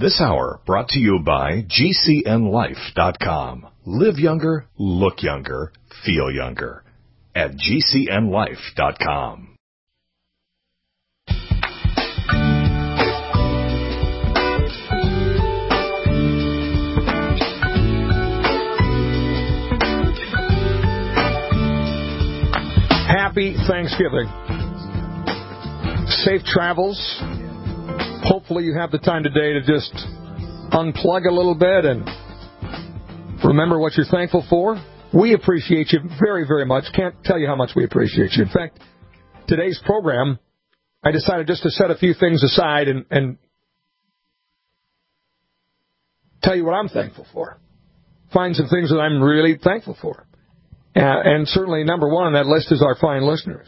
This hour brought to you by GCNLife.com. Live younger, look younger, feel younger. At GCNLife.com. Happy Thanksgiving. Safe travels. Hopefully you have the time today to just unplug a little bit and remember what you're thankful for. We appreciate you very, very much. Can't tell you how much we appreciate you. In fact, today's program, I decided just to set a few things aside and tell you what I'm thankful for. Find some things that I'm really thankful for. And certainly number one on that list is our fine listeners.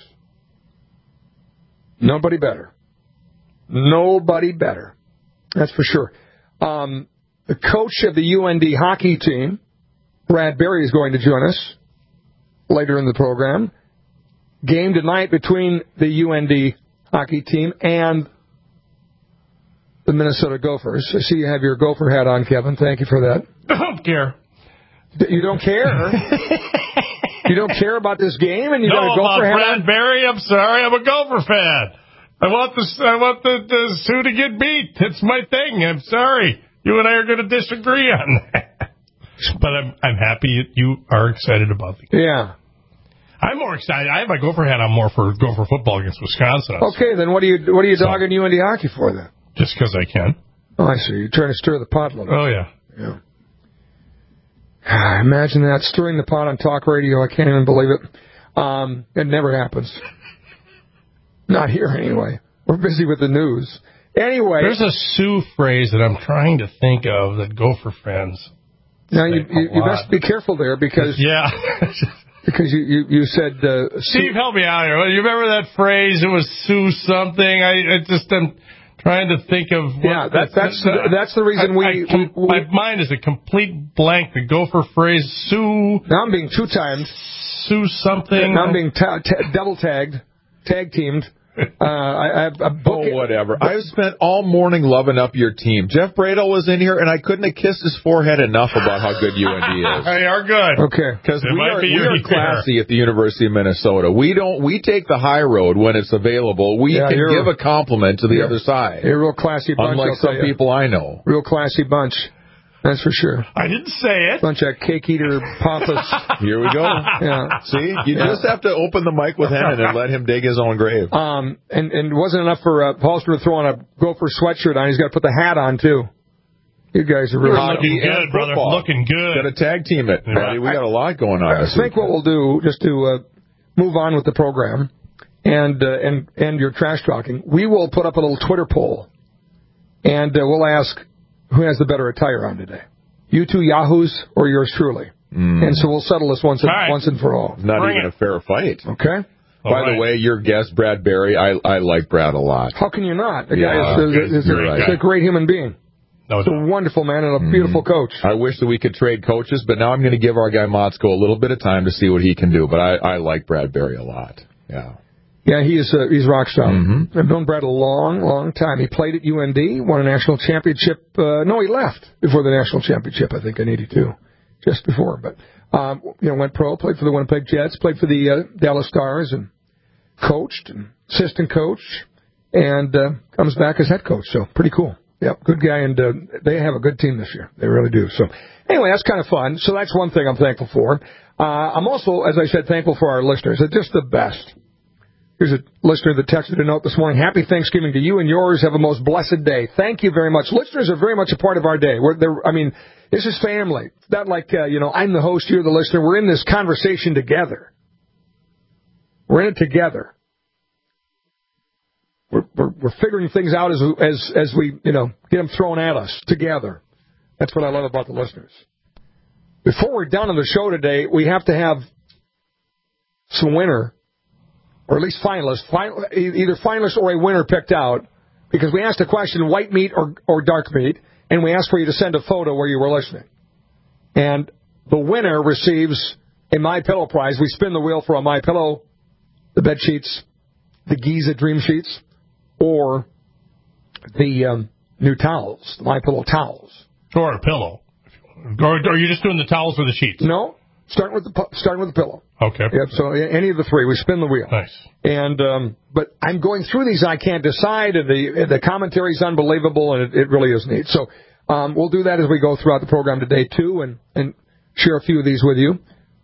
Nobody better. Nobody better. That's for sure. The coach of the UND hockey team, Brad Berry, is going to join us later in the program. Game tonight between the UND hockey team and the Minnesota Gophers. I see you have your Gopher hat on, Kevin. Thank you for that. I don't care. You don't care? You don't care about this game, and you got a Gopher hat on? Brad Berry, I'm sorry, I'm a Gopher fan. I want the Sioux to get beat. It's my thing. I'm sorry. You and I are going to disagree on that. But I'm happy you are excited about the game. Yeah. I'm more excited. I have my Gopher hat on more for Gopher football against Wisconsin. Okay, then what are you dogging UND hockey for then? Just because I can. Oh, I see. You're trying to stir the pot a little bit. Oh, yeah. Yeah. Imagine that, stirring the pot on talk radio. I can't even believe it. It never happens. Not here, anyway. We're busy with the news. Anyway. There's a Sioux phrase that I'm trying to think of that Gopher fans now, you must be careful there because... Yeah. Because you said... Steve, help me out here. You remember that phrase? It was Sioux something. I'm trying to think of... Yeah, that's the reason my mind is a complete blank. The Gopher phrase, Sioux... Now I'm being two-timed. Sioux something. Now I'm being double-tagged, tag-teamed. I have a book. Oh, whatever. I've spent all morning loving up your team. Jeff Bradel was in here, and I couldn't have kissed his forehead enough about how good UND is. They are good. Okay. Because we are classy at the University of Minnesota. We take the high road when it's available. We can give a compliment to the other side. You're a real classy bunch. Unlike some people I know. Real classy bunch. That's for sure. I didn't say it. Bunch of cake-eater pompous. Here we go. Yeah. See? You just have to open the mic with Hennon and let him dig his own grave. And it wasn't enough for Paulson to throw on a Gopher sweatshirt on. He's got to put the hat on, too. You guys are really looking good, brother. Looking good. Got to tag team it. Buddy. We got a lot going on. I think what we'll do, just to move on with the program and your trash talking, we will put up a little Twitter poll, and we'll ask who has the better attire on today. You two yahoos or yours truly? And so we'll settle this once and for all. Not even a fair fight. Okay. By the way, your guest, Brad Berry, I like Brad a lot. How can you not? The guy is a great human being. He's a wonderful man and a beautiful coach. I wish that we could trade coaches, but now I'm going to give our guy Motzko a little bit of time to see what he can do. But I like Brad Berry a lot. Yeah. Yeah, he's rock solid. Mm-hmm. I've known Brad a long, long time. He played at UND, won a national championship. No, he left before the national championship, I think, in '82, just before. But went pro, played for the Winnipeg Jets, played for the Dallas Stars, and coached and assistant coach, and comes back as head coach. So pretty cool. Yep, good guy, and they have a good team this year. They really do. So anyway, that's kind of fun. So that's one thing I'm thankful for. I'm also, as I said, thankful for our listeners. They're just the best. Here's a listener that texted a note this morning. Happy Thanksgiving to you and yours. Have a most blessed day. Thank you very much. Listeners are very much a part of our day. This is family. It's not like, I'm the host, you're the listener. We're in this conversation together. We're in it together. We're figuring things out as we, get them thrown at us together. That's what I love about the listeners. Before we're done on the show today, we have to have some winner, or at least finalists, either finalists or a winner picked out, because we asked the question, white meat or dark meat, and we asked for you to send a photo where you were listening. And the winner receives a MyPillow prize. We spin the wheel for a MyPillow, the bed sheets, the Giza Dream Sheets, or the new towels, the MyPillow towels. Or a pillow. Or are you just doing the towels or the sheets? No, starting with the pillow. Okay. Yep. So any of the three, we spin the wheel. Nice. And but I'm going through these. I can't decide, and the commentary's unbelievable, and it really is neat. So we'll do that as we go throughout the program today too, and share a few of these with you.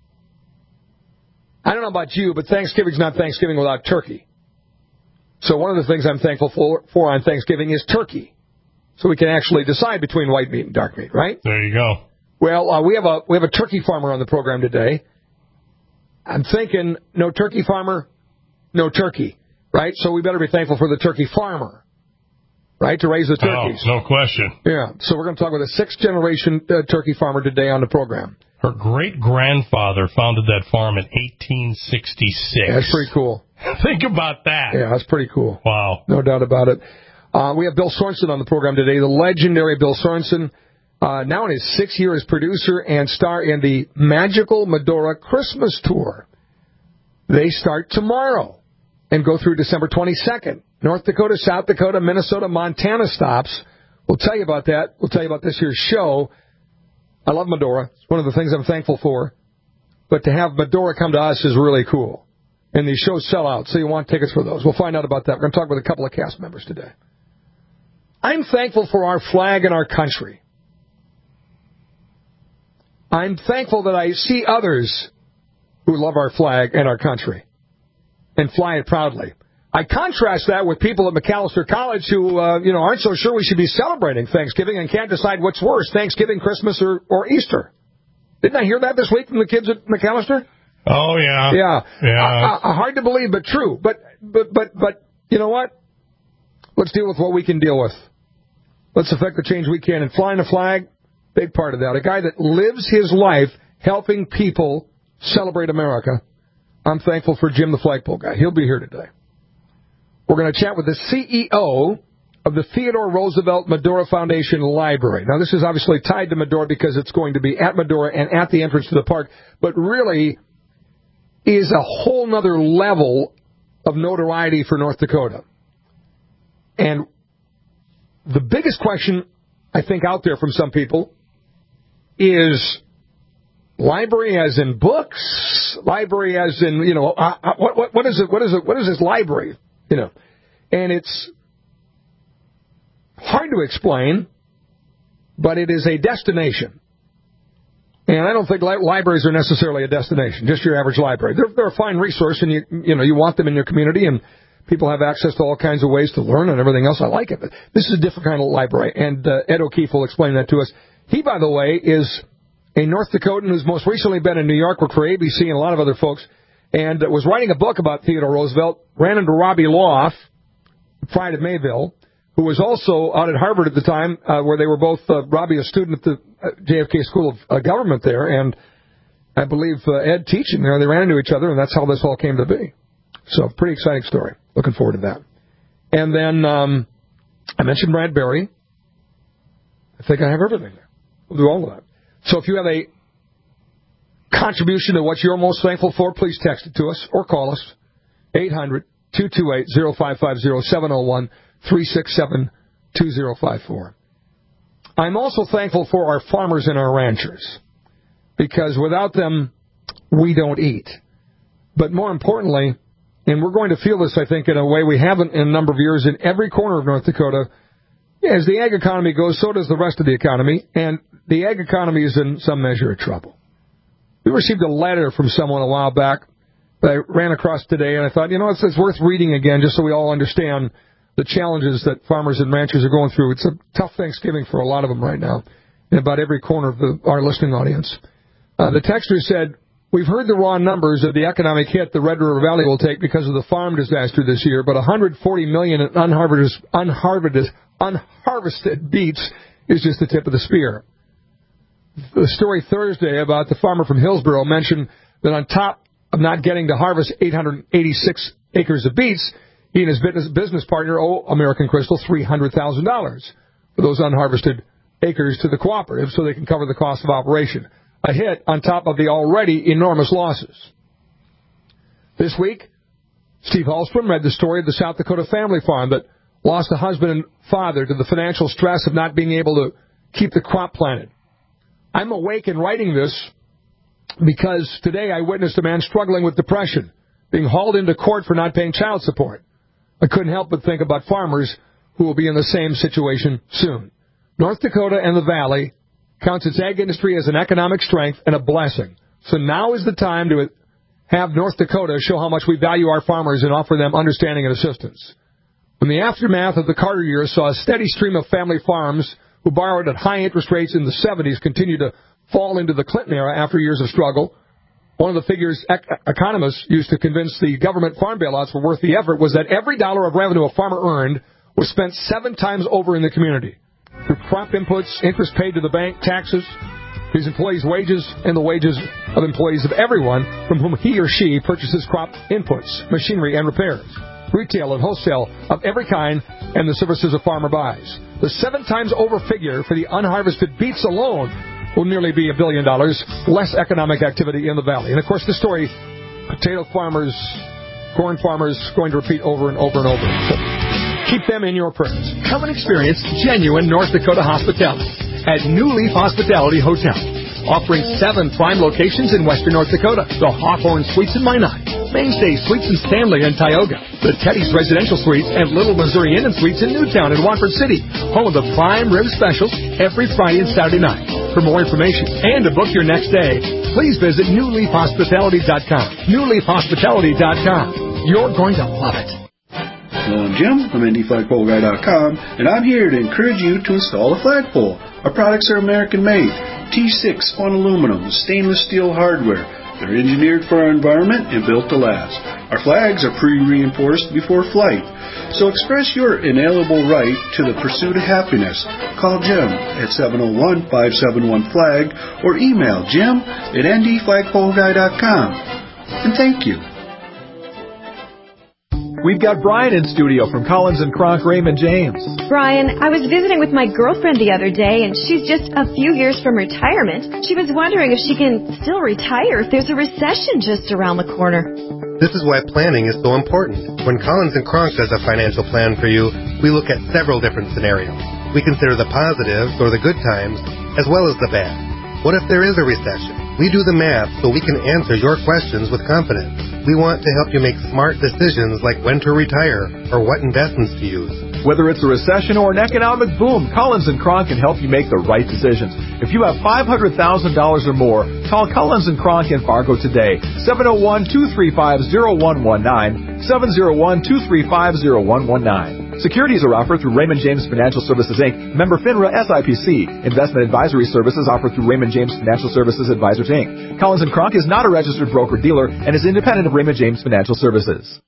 I don't know about you, but Thanksgiving's not Thanksgiving without turkey. So one of the things I'm thankful for on Thanksgiving is turkey. So we can actually decide between white meat and dark meat, right? There you go. Well, we have a turkey farmer on the program today. I'm thinking, no turkey farmer, no turkey, right? So we better be thankful for the turkey farmer, right, to raise the turkeys. Oh, no question. Yeah, so we're going to talk with a sixth-generation turkey farmer today on the program. Her great-grandfather founded that farm in 1866. That's pretty cool. Think about that. Yeah, that's pretty cool. Wow. No doubt about it. We have Bill Sorensen on the program today, the legendary Bill Sorensen, now in his 6th year as producer and star in the Magical Medora Christmas Tour. They start tomorrow and go through December 22nd. North Dakota, South Dakota, Minnesota, Montana stops. We'll tell you about that. We'll tell you about this year's show. I love Medora. It's one of the things I'm thankful for. But to have Medora come to us is really cool. And these shows sell out, so you want tickets for those. We'll find out about that. We're going to talk with a couple of cast members today. I'm thankful for our flag and our country. I'm thankful that I see others who love our flag and our country and fly it proudly. I contrast that with people at Macalester College who, aren't so sure we should be celebrating Thanksgiving and can't decide what's worse, Thanksgiving, Christmas, or Easter. Didn't I hear that this week from the kids at Macalester? Oh, yeah. Yeah. Hard to believe, but true. But you know what? Let's deal with what we can deal with. Let's affect the change we can. And flying a flag, big part of that. A guy that lives his life helping people celebrate America. I'm thankful for Jim the Flagpole Guy. He'll be here today. We're going to chat with the CEO of the Theodore Roosevelt Medora Foundation Library. Now, this is obviously tied to Medora because it's going to be at Medora and at the entrance to the park, but really is a whole nother level of notoriety for North Dakota. And the biggest question, I think, out there from some people is library as in books, library as in, what is it? What is this library? And it's hard to explain, but it is a destination. And I don't think libraries are necessarily a destination, just your average library. They're a fine resource, and you want them in your community, and people have access to all kinds of ways to learn and everything else. I like it. But this is a different kind of library, and Ed O'Keefe will explain that to us. He, by the way, is a North Dakotan who's most recently been in New York, worked for ABC and a lot of other folks, and was writing a book about Theodore Roosevelt, ran into Robbie Loff, Pride of Mayville, who was also out at Harvard at the time, where they were both, Robbie a student at the JFK School of Government there, and I believe Ed teaching there. They ran into each other, and that's how this all came to be. So, pretty exciting story. Looking forward to that. And then I mentioned Brad Berry. I think I have everything there. We'll do all of that. So if you have a contribution to what you're most thankful for, please text it to us or call us. 800-228-0550, 701-367-2054. I'm also thankful for our farmers and our ranchers, because without them, we don't eat. But more importantly, and we're going to feel this, I think, in a way we haven't in a number of years in every corner of North Dakota, as the ag economy goes, so does the rest of the economy, and the ag economy is in some measure of trouble. We received a letter from someone a while back that I ran across today, and I thought, it's worth reading again just so we all understand the challenges that farmers and ranchers are going through. It's a tough Thanksgiving for a lot of them right now in about every corner of our listening audience. The texter said, "We've heard the raw numbers of the economic hit the Red River Valley will take because of the farm disaster this year, but $140 million in unharvested beets is just the tip of the spear." The story Thursday about the farmer from Hillsboro mentioned that on top of not getting to harvest 886 acres of beets, he and his business partner owe American Crystal $300,000 for those unharvested acres to the cooperative so they can cover the cost of operation. A hit on top of the already enormous losses. This week, Steve Hallstrom read the story of the South Dakota family farm that lost a husband and father to the financial stress of not being able to keep the crop planted. I'm awake and writing this because today I witnessed a man struggling with depression, being hauled into court for not paying child support. I couldn't help but think about farmers who will be in the same situation soon. North Dakota and the Valley counts its ag industry as an economic strength and a blessing. So now is the time to have North Dakota show how much we value our farmers and offer them understanding and assistance. When the aftermath of the Carter years saw a steady stream of family farms who borrowed at high interest rates in the 70s continue to fall into the Clinton era after years of struggle, one of the figures economists used to convince the government farm bailouts were worth the effort was that every dollar of revenue a farmer earned was spent 7 times over in the community through crop inputs, interest paid to the bank, taxes, his employees' wages, and the wages of employees of everyone from whom he or she purchases crop inputs, machinery, and repairs, retail and wholesale of every kind, and the services a farmer buys. The 7 times over figure for the unharvested beets alone will nearly be $1 billion, less economic activity in the valley. And, of course, this story, potato farmers, corn farmers, going to repeat over and over and over. So keep them in your prayers. Come and experience genuine North Dakota hospitality at New Leaf Hospitality Hotel, offering 7 prime locations in western North Dakota. The Hawthorne Suites in Minot, Mainstay Suites in Stanley and Tioga, the Teddy's Residential Suites, and Little Missouri Inn and Suites in Newtown and Watford City, home of the prime rib specials every Friday and Saturday night. For more information and to book your next day, please visit newleafhospitality.com. newleafhospitality.com. You're going to love it. Hello, I'm Jim from NDFlagpoleGuy.com, and I'm here to encourage you to install a flagpole. Our products are American-made, T6 on aluminum, stainless steel hardware. They're engineered for our environment and built to last. Our flags are pre-reinforced before flight. So express your inalienable right to the pursuit of happiness. Call Jim at 701-571-FLAG or email jim@ndflagpoleguy.com. And thank you. We've got Brian in studio from Collins & Kronk Raymond James. Brian, I was visiting with my girlfriend the other day, and she's just a few years from retirement. She was wondering if she can still retire if there's a recession just around the corner. This is why planning is so important. When Collins & Kronk does a financial plan for you, we look at several different scenarios. We consider the positives, or the good times, as well as the bad. What if there is a recession? We do the math so we can answer your questions with confidence. We want to help you make smart decisions like when to retire or what investments to use. Whether it's a recession or an economic boom, Collins & Kronk can help you make the right decisions. If you have $500,000 or more, call Collins & Kronk in Fargo today. 701-235-0119, 701-235-0119. Securities are offered through Raymond James Financial Services, Inc., member FINRA SIPC. Investment advisory services offered through Raymond James Financial Services Advisors, Inc. Collins & Kronk is not a registered broker-dealer and is independent of Raymond James Financial Services.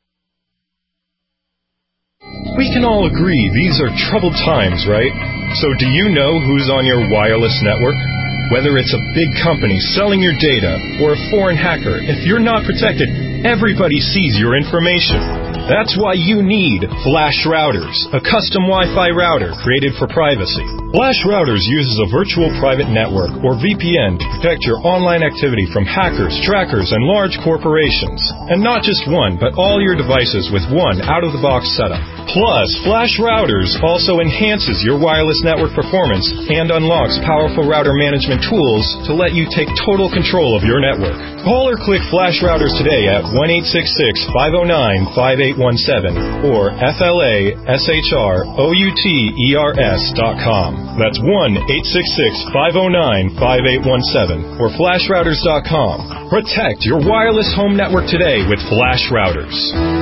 We can all agree these are troubled times, right? So do you know who's on your wireless network? Whether it's a big company selling your data or a foreign hacker, if you're not protected, everybody sees your information. That's why you need Flash Routers, a custom Wi-Fi router created for privacy. Flash Routers uses a virtual private network, or VPN, to protect your online activity from hackers, trackers, and large corporations. And not just one, but all your devices with one out-of-the-box setup. Plus, Flash Routers also enhances your wireless network performance and unlocks powerful router management tools to let you take total control of your network. Call or click Flash Routers today at 1-866-509-5817 or FLASHROUTERS.com. That's 1-866-509-5817 or FlashRouters.com. Protect your wireless home network today with Flash Routers.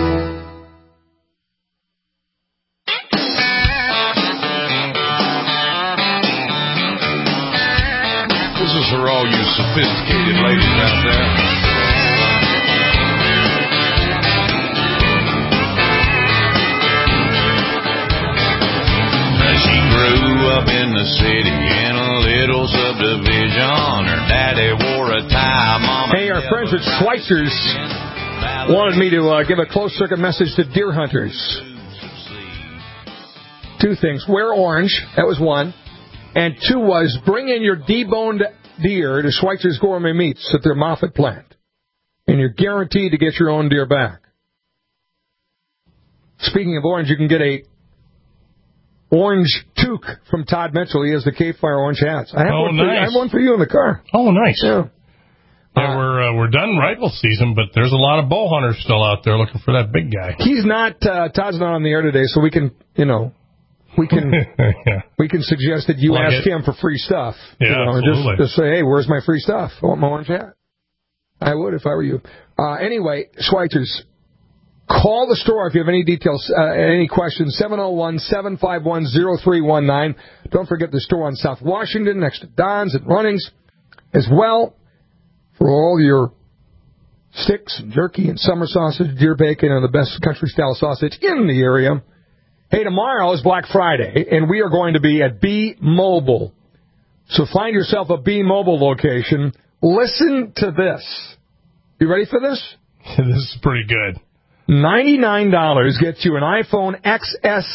This is for all you sophisticated ladies out there. She grew up in the city in a little subdivision. Her daddy wore a tie. Mama. Hey, our friends at Schweitzer's wanted me to give a closed circuit message to deer hunters. 2 things. Wear orange. That was 1. And 2 was bring in your deboned deer to Schweitzer's Gourmet Meats at their Moffett plant. And you're guaranteed to get your own deer back. Speaking of orange, you can get a orange toque from Todd Mitchell. He has the K-Fire orange hats. I have nice. I have one for you in the car. Oh, nice. Yeah. We're done rifle season, but there's a lot of bow hunters still out there looking for that big guy. He's not. Todd's not on the air today, so we can, we can suggest that you ask him for free stuff. Yeah, absolutely. Just say, hey, where's my free stuff? I want my orange hat. I would if I were you. Anyway, Schweitzers, call the store if you have any details, any questions. 701-751-0319. Don't forget the store on South Washington next to Don's and Runnings as well. For all your sticks and jerky and summer sausage, deer bacon, and the best country-style sausage in the area. Hey, tomorrow is Black Friday, and we are going to be at B-Mobile. So find yourself a B-Mobile location. Listen to this. You ready for this? This is pretty good. $99 gets you an iPhone XS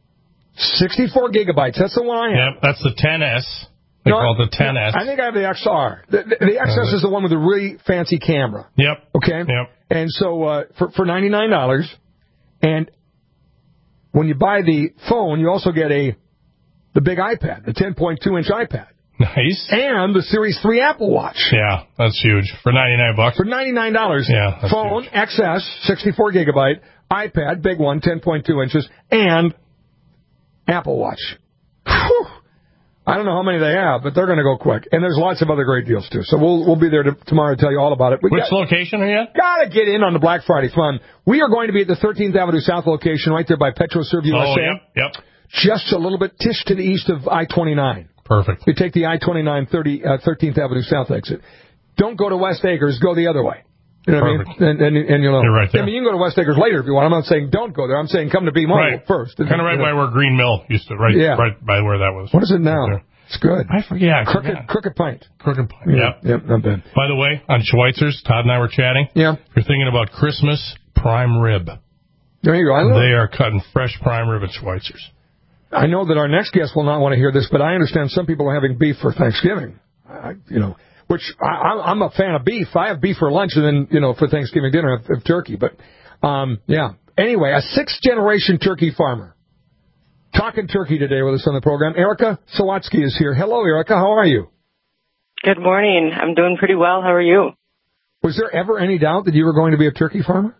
64 gigabytes. That's the one I have. Yep, that's the 10S. They call it the 10S. I think I have the XR. The XS is the one with the really fancy camera. Yep. Okay? Yep. And so for $99, and when you buy the phone, you also get the big iPad, the 10.2-inch iPad. Nice. And the Series 3 Apple Watch. Yeah, that's huge. For $99. For $99. Yeah, that's phone, huge. XS, 64 gigabyte, iPad, big one, 10.2 inches, and Apple Watch. Whew. I don't know how many they have, but they're going to go quick. And there's lots of other great deals, too. So we'll be there tomorrow to tell you all about it. Which location are you at? Got to get in on the Black Friday fun. We are going to be at the 13th Avenue South location right there by PetroServe USA. Oh, yep. Just a little bit to the east of I-29. Perfect. You take the I-29 13th Avenue South exit. Don't go to West Acres. Go the other way. You know what I mean? And you'll know. You're right there. I mean, you can go to West Acres later if you want. I'm not saying don't go there. I'm saying come to B-Mobile first. Kind of right by where Green Mill used to, right by where that was. What is it now? Right, it's good. I forget. Crooked Pint. Crooked Pint, Yep, not bad. By the way, on Schweitzers, Todd and I were chatting. Yeah. If you're thinking about Christmas, prime rib. There you go. They are cutting fresh prime rib at Schweitzers. I know that our next guest will not want to hear this, but I understand some people are having beef for Thanksgiving. Which I'm a fan of beef. I have beef for lunch and then, for Thanksgiving dinner I have turkey. But, yeah. Anyway, a 6th-generation turkey farmer. Talking turkey today with us on the program. Erica Sawatsky is here. Hello, Erica. How are you? Good morning. I'm doing pretty well. How are you? Was there ever any doubt that you were going to be a turkey farmer?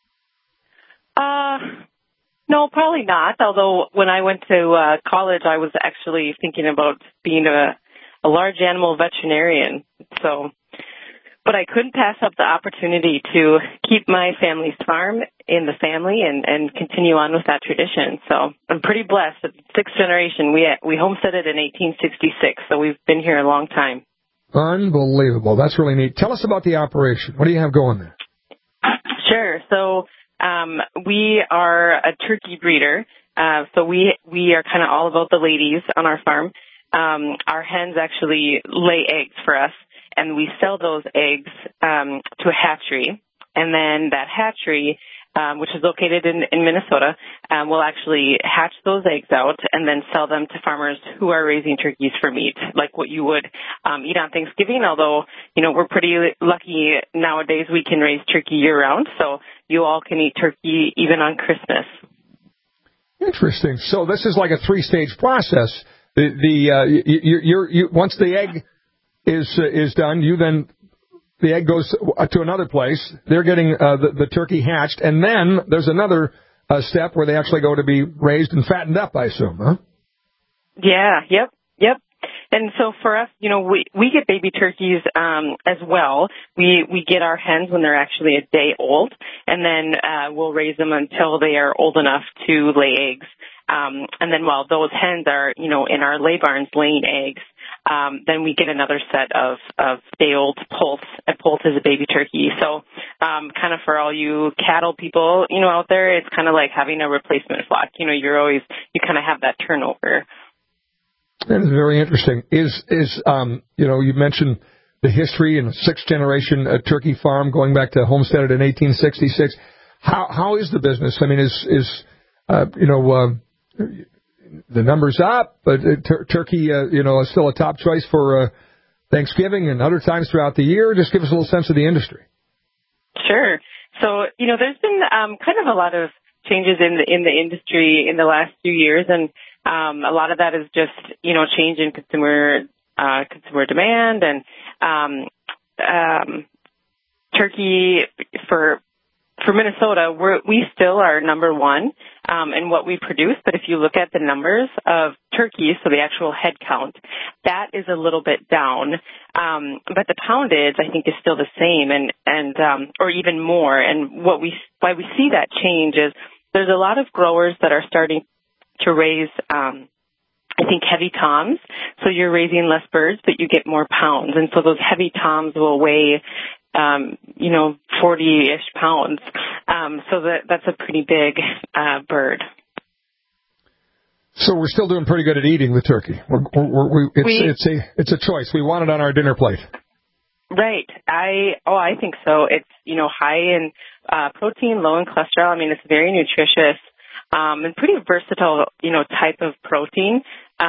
No, probably not. Although when I went to college, I was actually thinking about being a large animal veterinarian. So, but I couldn't pass up the opportunity to keep my family's farm in the family and continue on with that tradition. So I'm pretty blessed. It's 6th generation. We homesteaded in 1866, so we've been here a long time. Unbelievable. That's really neat. Tell us about the operation. What do you have going there? Sure. So we are a turkey breeder. So we are kind of all about the ladies on our farm. Our hens actually lay eggs for us, and we sell those eggs to a hatchery. And then that hatchery, which is located in Minnesota, will actually hatch those eggs out and then sell them to farmers who are raising turkeys for meat, like what you would eat on Thanksgiving, although, we're pretty lucky nowadays we can raise turkey year-round, so you all can eat turkey even on Christmas. Interesting. So this is like a 3-stage process. Once the egg is done, the egg goes to another place. They're getting the turkey hatched, and then there's another step where they actually go to be raised and fattened up, I assume, huh? Yeah, yep. And so for us, we get baby turkeys as well. We get our hens when they're actually a day old, and then we'll raise them until they are old enough to lay eggs. And then while those hens are, in our lay barns laying eggs, then we get another set of day-old poults. A poult is a baby turkey. So kind of for all you cattle people, out there, it's kind of like having a replacement flock. You kind of have that turnover. That is very interesting. You mentioned the history and 6th-generation turkey farm going back to homesteaded in 1866. How is the business? I mean, the numbers up, but turkey, is still a top choice for Thanksgiving and other times throughout the year. Just give us a little sense of the industry. Sure. So, there's been kind of a lot of changes in the industry in the last few years, and A lot of that is just, change in consumer demand, and turkey for Minnesota, we still are number one in what we produce. But if you look at the numbers of turkeys, so the actual head count, that is a little bit down. But the poundage, I think, is still the same, and or even more. And why we see that change is there's a lot of growers that are starting to raise, I think, heavy toms. So you're raising less birds, but you get more pounds. And so those heavy toms will weigh 40-ish pounds. So that's a pretty big bird. So we're still doing pretty good at eating the turkey. It's a choice. We want it on our dinner plate. Right. I think so. It's, high in protein, low in cholesterol. I mean, it's very nutritious, and pretty versatile, type of protein.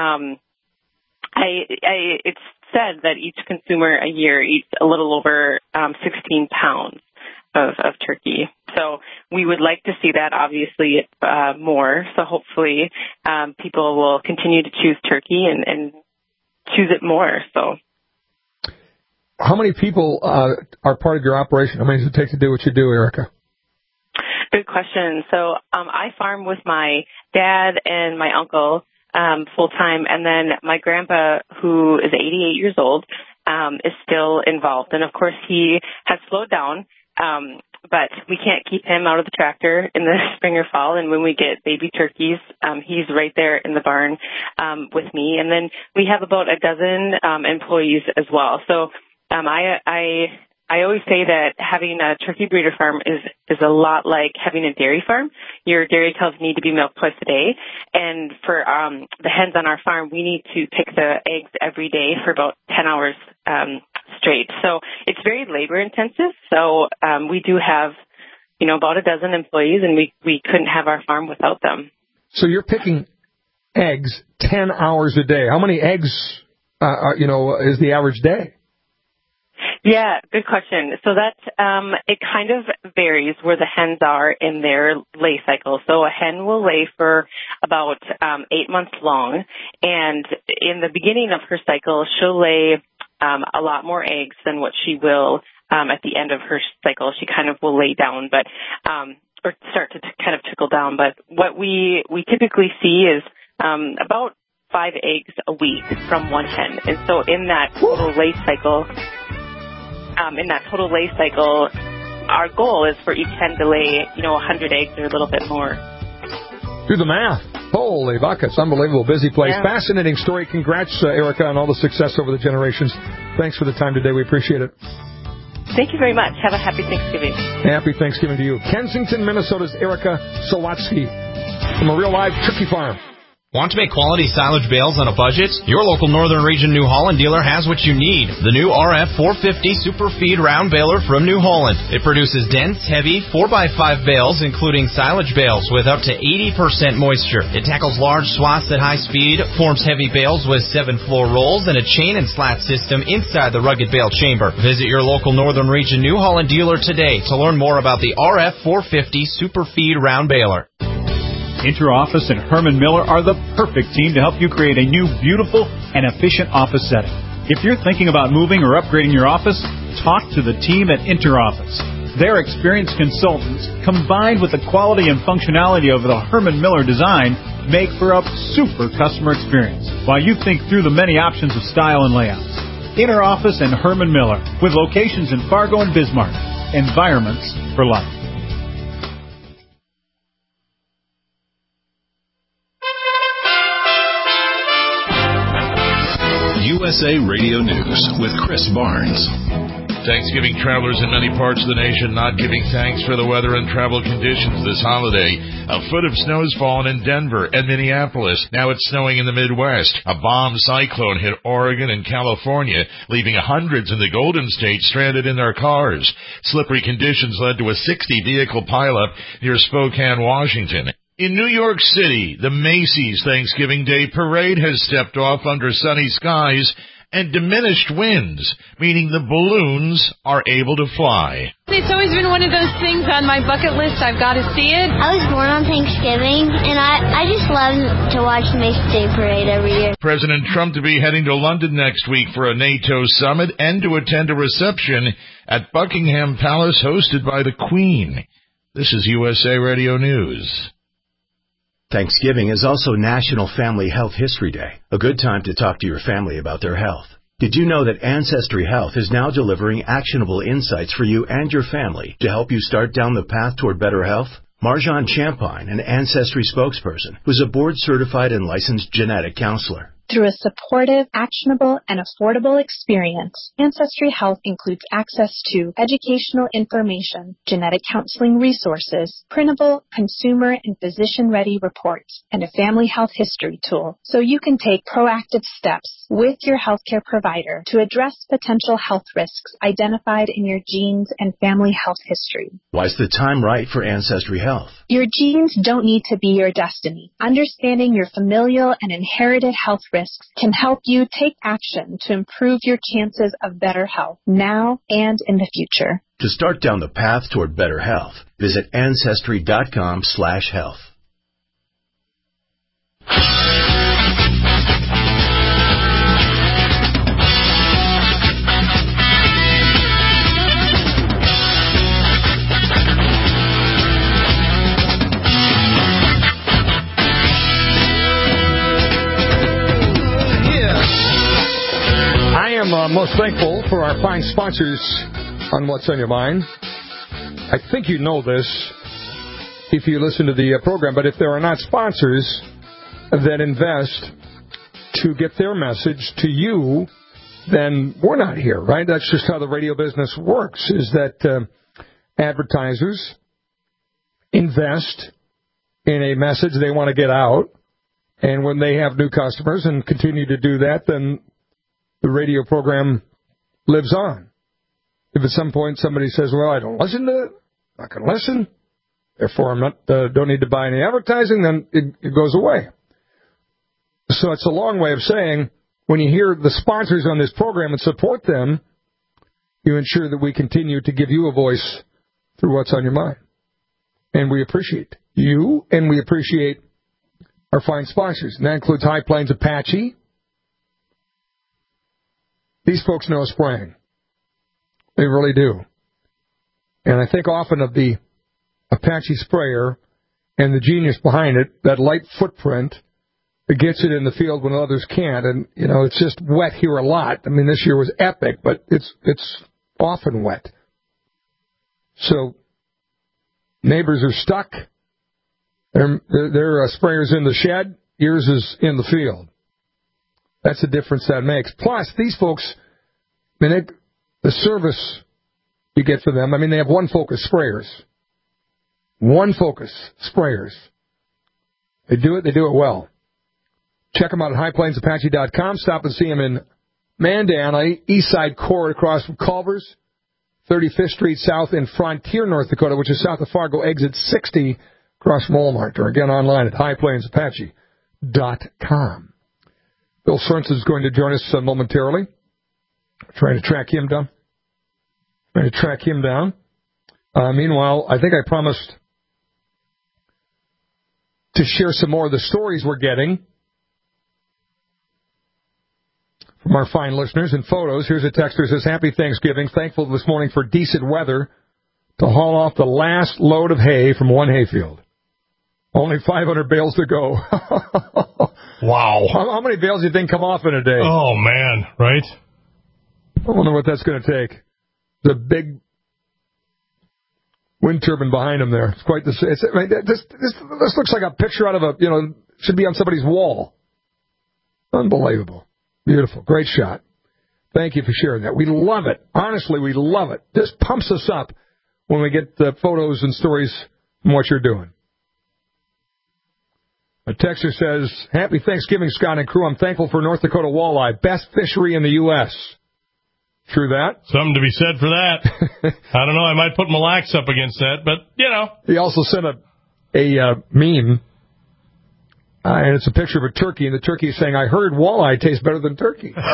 It's said that each consumer a year eats a little over 16 pounds of turkey. So we would like to see that, obviously, more. So hopefully people will continue to choose turkey and choose it more. So, how many people are part of your operation? How many does it take to do what you do, Erica? Good question. So I farm with my dad and my uncle full time, and then my grandpa, who is 88 years old, is still involved. And of course, he has slowed down, but we can't keep him out of the tractor in the spring or fall. And when we get baby turkeys, he's right there in the barn with me. And then we have about a dozen employees as well. So I always say that having a turkey breeder farm is a lot like having a dairy farm. Your dairy cows need to be milked twice a day. And for the hens on our farm, we need to pick the eggs every day for about 10 hours straight. So it's very labor intensive. So we do have, about a dozen employees, and we couldn't have our farm without them. So you're picking eggs 10 hours a day. How many eggs, is the average day? Yeah, good question. So that it kind of varies where the hens are in their lay cycle. So a hen will lay for about 8 months long, and in the beginning of her cycle, she'll lay a lot more eggs than what she will at the end of her cycle. She kind of will lay down, but or start to kind of trickle down. But what we typically see is about 5 eggs a week from one hen, and so in that total lay cycle. Our goal is for each hen to lay, 100 eggs or a little bit more. Do the math. Holy buckets. Unbelievable. Busy place. Yeah. Fascinating story. Congrats, Erica, on all the success over the generations. Thanks for the time today. We appreciate it. Thank you very much. Have a happy Thanksgiving. Happy Thanksgiving to you. Kensington, Minnesota's Erica Sawatsky from a real live turkey farm. Want to make quality silage bales on a budget? Your local Northern Region New Holland dealer has what you need. The new RF 450 Super Feed Round Baler from New Holland. It produces dense, heavy 4x5 bales, including silage bales with up to 80% moisture. It tackles large swaths at high speed, forms heavy bales with 7-floor rolls, and a chain and slat system inside the rugged bale chamber. Visit your local Northern Region New Holland dealer today to learn more about the RF 450 Super Feed Round Baler. InterOffice and Herman Miller are the perfect team to help you create a new, beautiful, and efficient office setting. If you're thinking about moving or upgrading your office, talk to the team at InterOffice. Their experienced consultants, combined with the quality and functionality of the Herman Miller design, make for a super customer experience while you think through the many options of style and layouts. InterOffice and Herman Miller, with locations in Fargo and Bismarck. Environments for life. USA Radio News with Chris Barnes. Thanksgiving travelers in many parts of the nation not giving thanks for the weather and travel conditions this holiday. A foot of snow has fallen in Denver and Minneapolis. Now it's snowing in the Midwest. A bomb cyclone hit Oregon and California, leaving hundreds in the Golden State stranded in their cars. Slippery conditions led to a 60-vehicle pileup near Spokane, Washington. In New York City, the Macy's Thanksgiving Day Parade has stepped off under sunny skies and diminished winds, meaning the balloons are able to fly. It's always been one of those things on my bucket list. I've got to see it. I was born on Thanksgiving, and I just love to watch the Macy's Day Parade every year. President Trump to be heading to London next week for a NATO summit and to attend a reception at Buckingham Palace hosted by the Queen. This is USA Radio News. Thanksgiving is also National Family Health History Day, a good time to talk to your family about their health. Did you know that Ancestry Health is now delivering actionable insights for you and your family to help you start down the path toward better health? Marjan Champagne, an Ancestry spokesperson, who's a board-certified and licensed genetic counselor. Through a supportive, actionable, and affordable experience, Ancestry Health includes access to educational information, genetic counseling resources, printable, consumer, and physician-ready reports, and a family health history tool, so you can take proactive steps with your healthcare provider to address potential health risks identified in your genes and family health history. Why's the time right for Ancestry Health? Your genes don't need to be your destiny. Understanding your familial and inherited health risks can help you take action to improve your chances of better health now and in the future. To start down the path toward better health, visit Ancestry.com/health. I'm most thankful for our fine sponsors on What's on Your Mind. I think you know this if you listen to the program, but if there are not sponsors that invest to get their message to you, then we're not here, right? That's just how the radio business works, is that advertisers invest in a message they want to get out, and when they have new customers and continue to do that, then the radio program lives on. If at some point somebody says, well, I don't listen to it, I'm not going to listen, therefore I'm not, don't need to buy any advertising, then it goes away. So it's a long way of saying, when you hear the sponsors on this program and support them, you ensure that we continue to give you a voice through What's on Your Mind. And we appreciate you, and we appreciate our fine sponsors. And that includes High Plains Apache. These folks know spraying. They really do. And I think often of the Apache sprayer and the genius behind it, that light footprint that gets it in the field when others can't. And, you know, it's just wet here a lot. I mean, this year was epic, but it's often wet. So neighbors are stuck. Their sprayer's in the shed. Yours is in the field. That's the difference that makes. Plus, these folks, I mean, the service you get for them, I mean, they have one-focus sprayers. One-focus sprayers. They do it well. Check them out at highplainsapache.com. Stop and see them in Mandan, East Side Court across from Culver's, 35th Street South in Frontier, North Dakota, which is south of Fargo, exit 60, across from Walmart. Or again, online at highplainsapache.com. Bill Sorensen is going to join us momentarily. Trying to track him down. Meanwhile, I think I promised to share some more of the stories we're getting from our fine listeners and photos. Here's a texter who says, Happy Thanksgiving. Thankful this morning for decent weather to haul off the last load of hay from one hayfield. Only 500 bales to go. Wow. How many bales do you think come off in a day? Oh, man, right? I wonder what that's going to take. The big wind turbine behind him there. It's quite the... This looks like a picture out of should be on somebody's wall. Unbelievable. Beautiful. Great shot. Thank you for sharing that. We love it. Honestly, we love it. This pumps us up when we get the photos and stories from what you're doing. A texter says, Happy Thanksgiving, Scott and crew. I'm thankful for North Dakota walleye. Best fishery in the U.S. True that? Something to be said for that. I don't know. I might put Mille Lacs up against that, but, you know. He also sent a meme. And it's a picture of a turkey, and the turkey is saying, I heard walleye tastes better than turkey. I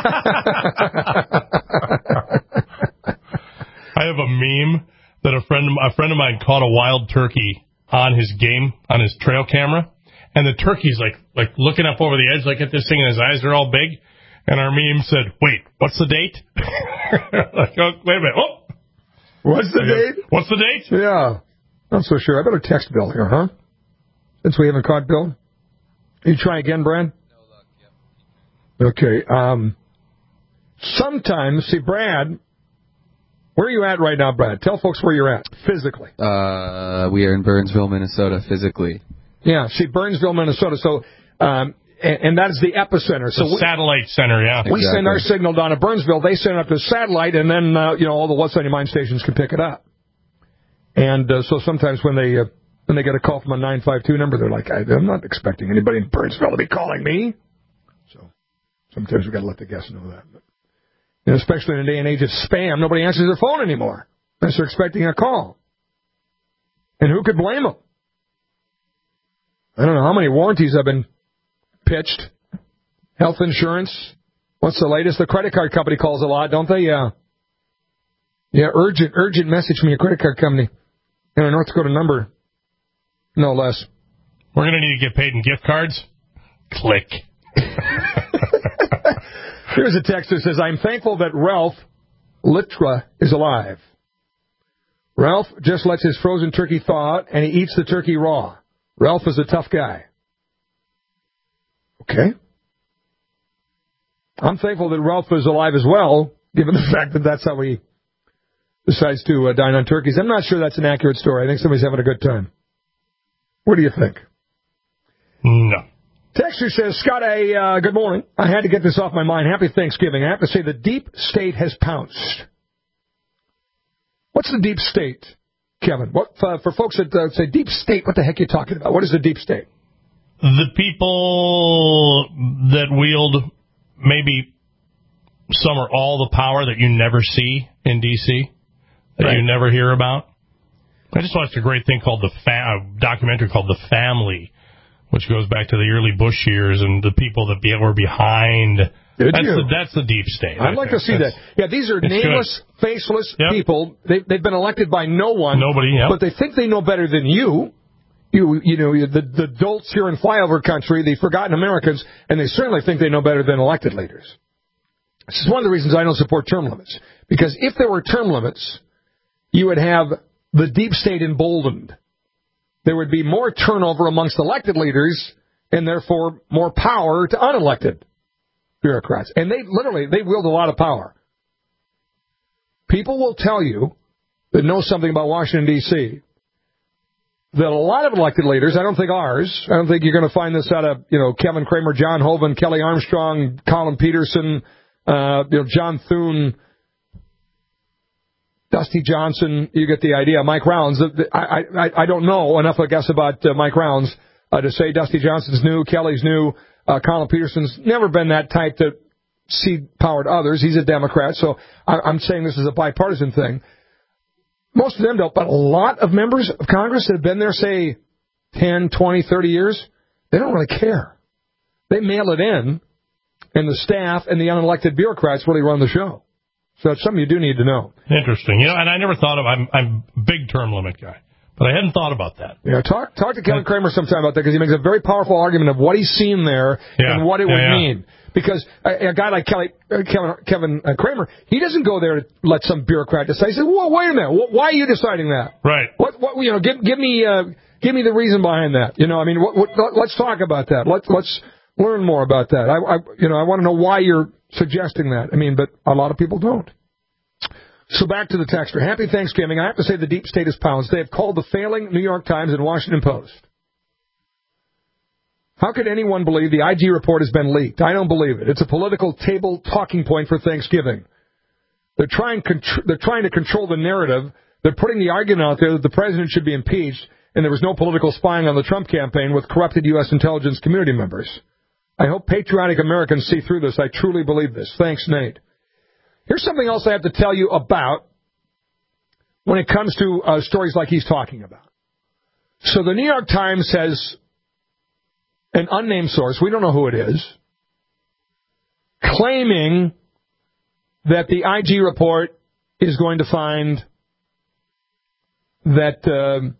have a meme that a friend of mine caught a wild turkey on his trail camera, and the turkey's like looking up over the edge, like at this thing, and his eyes are all big. And our meme said, "Wait, what's the date?" Like, oh, wait a minute. Oh, what's the date? What's the date? Yeah, not so sure. I better text Bill here, huh? Since we haven't caught Bill. You try again, Brad? No luck, yep. Okay. Sometimes, see, Brad, where are you at right now, Brad? Tell folks where you're at, physically. We are in Burnsville, Minnesota, physically. Yeah, see, Burnsville, Minnesota. So, and that is the epicenter. So satellite center, yeah. We send our signal down to Burnsville. They send it up to the satellite, and then, all the What's on Your Mind stations can pick it up. And so sometimes when they get a call from a 952 number, they're like, I'm not expecting anybody in Burnsville to be calling me. So sometimes we've got to let the guests know that. But, especially in a day and age of spam, nobody answers their phone anymore unless they're expecting a call. And who could blame them? I don't know how many warranties have been pitched. Health insurance. What's the latest? The credit card company calls a lot, don't they? Yeah, urgent message from your credit card company. A North Dakota number. No less. We're going to need to get paid in gift cards. Click. Here's a text that says, I'm thankful that Ralph Litra is alive. Ralph just lets his frozen turkey thaw out, and he eats the turkey raw. Ralph is a tough guy. Okay. I'm thankful that Ralph is alive as well, given the fact that that's how he decides to dine on turkeys. I'm not sure that's an accurate story. I think somebody's having a good time. What do you think? No. Texter says, Scott, good morning. I had to get this off my mind. Happy Thanksgiving. I have to say the deep state has pounced. What's the deep state, Kevin? What for folks that say deep state, what the heck are you talking about? What is the deep state? The people that wield maybe some or all the power that you never see in D.C., that you never hear about. I just watched a great thing called documentary called The Family, which goes back to the early Bush years and the people that were behind. That's the deep state. I'd like to see that. Yeah, these are nameless, faceless people. They've been elected by no one. Nobody, but they think they know better than you. The dolts here in flyover country, the forgotten Americans, and they certainly think they know better than elected leaders. This is one of the reasons I don't support term limits. Because if there were term limits, you would have the deep state emboldened. There would be more turnover amongst elected leaders and therefore more power to unelected bureaucrats. And they wield a lot of power. People will tell you that know something about Washington, D.C., that a lot of elected leaders, I don't think ours, I don't think you're going to find this out of, Kevin Cramer, John Hoeven, Kelly Armstrong, Colin Peterson, John Thune, Dusty Johnson, you get the idea. Mike Rounds, I don't know enough, I guess, about Mike Rounds to say Dusty Johnson's new, Kelly's new, Colin Peterson's never been that type to cede-powered others. He's a Democrat, so I'm saying this is a bipartisan thing. Most of them don't, but a lot of members of Congress that have been there, say, 10, 20, 30 years, they don't really care. They mail it in, and the staff and the unelected bureaucrats really run the show. So that's something you do need to know. Interesting. And I never thought of, I'm a big term limit guy, but I hadn't thought about that. Yeah, talk to Kevin Cramer sometime about that, because he makes a very powerful argument of what he's seen there and what it would mean. Because a guy like Kevin Cramer, he doesn't go there to let some bureaucrat decide. He says, "Well, wait a minute, why are you deciding that?" Right. Give me the reason behind that. Let's talk about that. Let's learn more about that. I want to know why you're suggesting that. But a lot of people don't. So back to the texter. Happy Thanksgiving. I have to say the deep state is pounced. They have called the failing New York Times and Washington Post. How could anyone believe the IG report has been leaked? I don't believe it. It's a political table talking point for Thanksgiving. They're trying to control the narrative. They're putting the argument out there that the president should be impeached and there was no political spying on the Trump campaign with corrupted U.S. intelligence community members. I hope patriotic Americans see through this. I truly believe this. Thanks, Nate. Here's something else I have to tell you about when it comes to stories like he's talking about. So the New York Times has an unnamed source, we don't know who it is, claiming that the IG report is going to find that,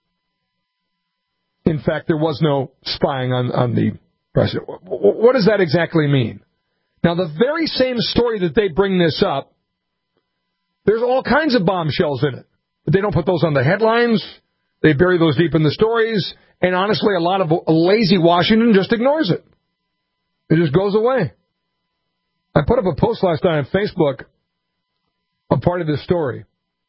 in fact, there was no spying on the president. What does that exactly mean? Now, the very same story that they bring this up, there's all kinds of bombshells in it. But they don't put those on the headlines. They bury those deep in the stories. And honestly, a lot of lazy Washington just ignores it. It just goes away. I put up a post last night on Facebook, a part of this story.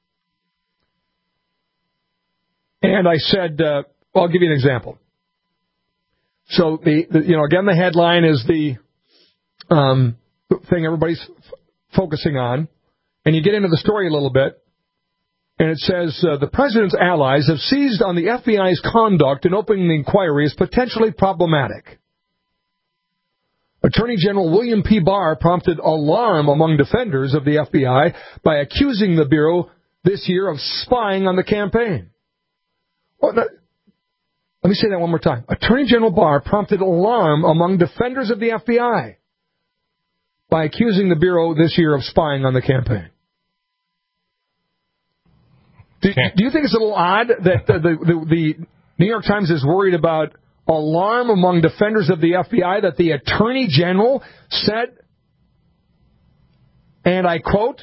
And I said, I'll give you an example. So, again, the headline is the thing everybody's focusing on. And you get into the story a little bit. And it says, the president's allies have seized on the FBI's conduct in opening the inquiry as potentially problematic. Attorney General William P. Barr prompted alarm among defenders of the FBI by accusing the Bureau this year of spying on the campaign. Well, let me say that one more time. Attorney General Barr prompted alarm among defenders of the FBI by accusing the Bureau this year of spying on the campaign. Do you think it's a little odd that the New York Times is worried about alarm among defenders of the FBI that the Attorney General said, and I quote,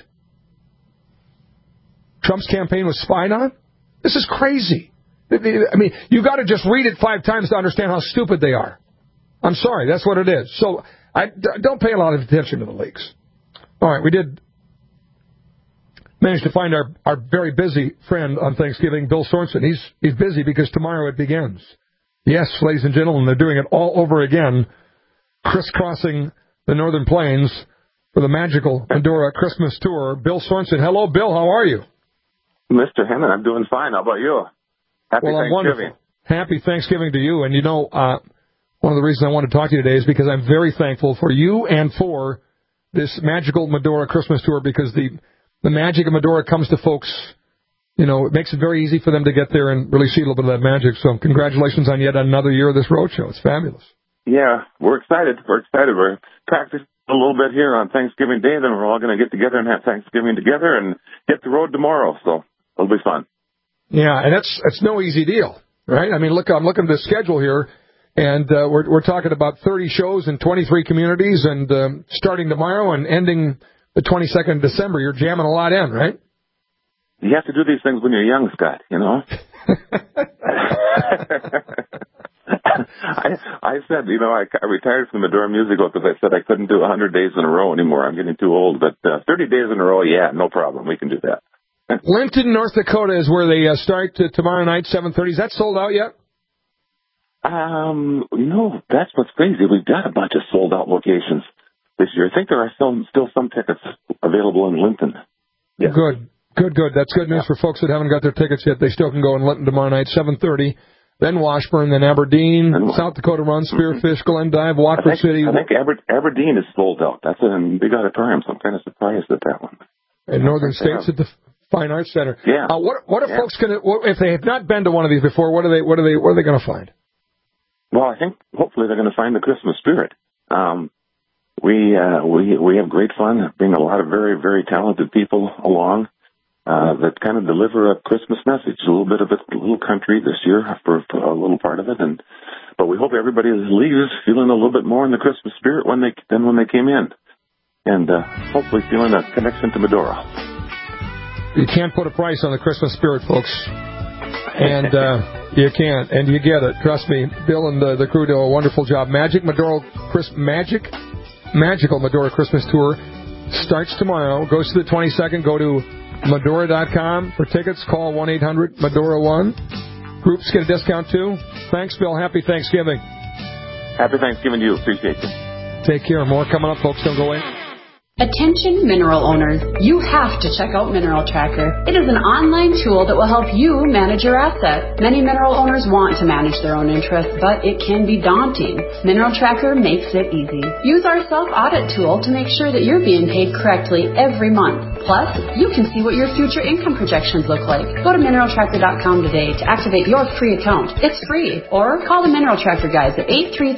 Trump's campaign was spied on? This is crazy. I mean, you've got to just read it 5 times to understand how stupid they are. I'm sorry, that's what it is. So I don't pay a lot of attention to the leaks. All right, we did manage to find our very busy friend on Thanksgiving, Bill Sorensen. He's busy because tomorrow it begins. Yes, ladies and gentlemen, they're doing it all over again, crisscrossing the Northern Plains for the magical Medora Christmas Tour. Bill Sorensen. Hello, Bill. How are you? Mr. Hammond, I'm doing fine. How about you? Happy Thanksgiving. Wonderful. Happy Thanksgiving to you. And, one of the reasons I want to talk to you today is because I'm very thankful for you and for this magical Medora Christmas Tour, because the magic of Medora comes to folks, it makes it very easy for them to get there and really see a little bit of that magic. So congratulations on yet another year of this roadshow. It's fabulous. Yeah, we're excited. We're practicing a little bit here on Thanksgiving Day, then we're all going to get together and have Thanksgiving together and hit the road tomorrow. So it'll be fun. Yeah, and it's no easy deal, right? I mean, look, I'm looking at the schedule here, and we're talking about 30 shows in 23 communities, and starting tomorrow and ending the 22nd of December. You're jamming a lot in, right? You have to do these things when you're young, Scott, I said, I retired from the Medora Musical because I said I couldn't do 100 days in a row anymore. I'm getting too old. But 30 days in a row, yeah, no problem. We can do that. Linton, North Dakota is where they start tomorrow night, 7:30. Is that sold out yet? No, that's what's crazy. We've got a bunch of sold-out locations this year. I think there are still some tickets available in Linton. Yeah. Good. That's good news for folks that haven't got their tickets yet. They still can go in Linton tomorrow night, 7:30. Then Washburn, then Aberdeen, South Dakota Run, Spearfish, Glendive, Watford City. I think Aberdeen is sold out. That's a big auditorium, so I'm kind of surprised at that one. And Northern States at the Fine Arts Center. Yeah. What are folks going to, if they have not been to one of these before, what are they going to find? Well, I think hopefully they're going to find the Christmas spirit. We have great fun, bring a lot of very, very talented people along that kind of deliver a Christmas message. A little bit of it, a little country this year for a little part of it, but we hope everybody leaves feeling a little bit more in the Christmas spirit than when they came in, and hopefully feeling a connection to Medora. You can't put a price on the Christmas spirit, folks. And you can't, and you get it. Trust me, Bill and the crew do a wonderful job. Magical Medora Christmas Tour starts tomorrow. Goes to the 22nd. Go to Medora.com for tickets. Call 1-800-MEDORA-1. Groups get a discount too. Thanks, Bill. Happy Thanksgiving. Happy Thanksgiving to you. Appreciate you. Take care. More coming up, folks. Don't go away. Attention mineral owners, you have to check out Mineral Tracker. It is an online tool that will help you manage your assets. Many mineral owners want to manage their own interests, but it can be daunting. Mineral Tracker makes it easy. Use our self-audit tool to make sure that you're being paid correctly every month. Plus, you can see what your future income projections look like. Go to mineraltracker.com today to activate your free account. It's free. Or call the Mineral Tracker guys at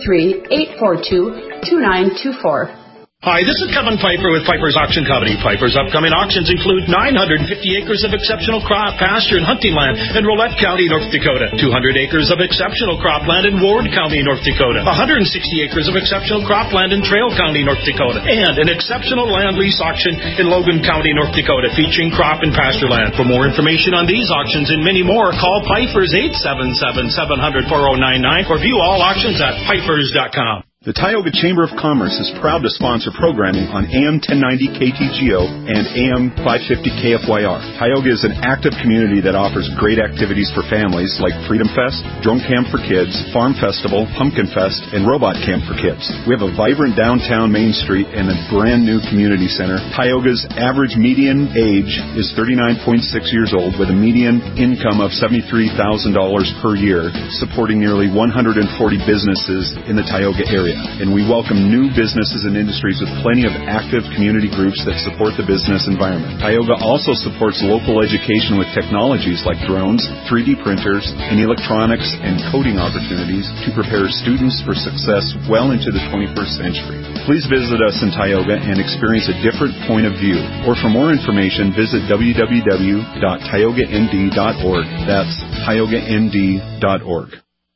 833-842-2924. Hi, this is Kevin Piper with Piper's Auction Company. Piper's upcoming auctions include 950 acres of exceptional crop, pasture, and hunting land in Rolette County, North Dakota, 200 acres of exceptional cropland in Ward County, North Dakota, 160 acres of exceptional cropland in Trail County, North Dakota, and an exceptional land lease auction in Logan County, North Dakota, featuring crop and pasture land. For more information on these auctions and many more, call Piper's 877-700-4099 or view all auctions at pipers.com. The Tioga Chamber of Commerce is proud to sponsor programming on AM 1090 KTGO and AM 550 KFYR. Tioga is an active community that offers great activities for families like Freedom Fest, Drone Camp for Kids, Farm Festival, Pumpkin Fest, and Robot Camp for Kids. We have a vibrant downtown Main Street and a brand new community center. Tioga's average median age is 39.6 years old with a median income of $73,000 per year, supporting nearly 140 businesses in the Tioga area. And we welcome new businesses and industries with plenty of active community groups that support the business environment. Tioga also supports local education with technologies like drones, 3D printers, and electronics and coding opportunities to prepare students for success well into the 21st century. Please visit us in Tioga and experience a different point of view. Or for more information, visit www.tiogand.org. That's tiogand.org.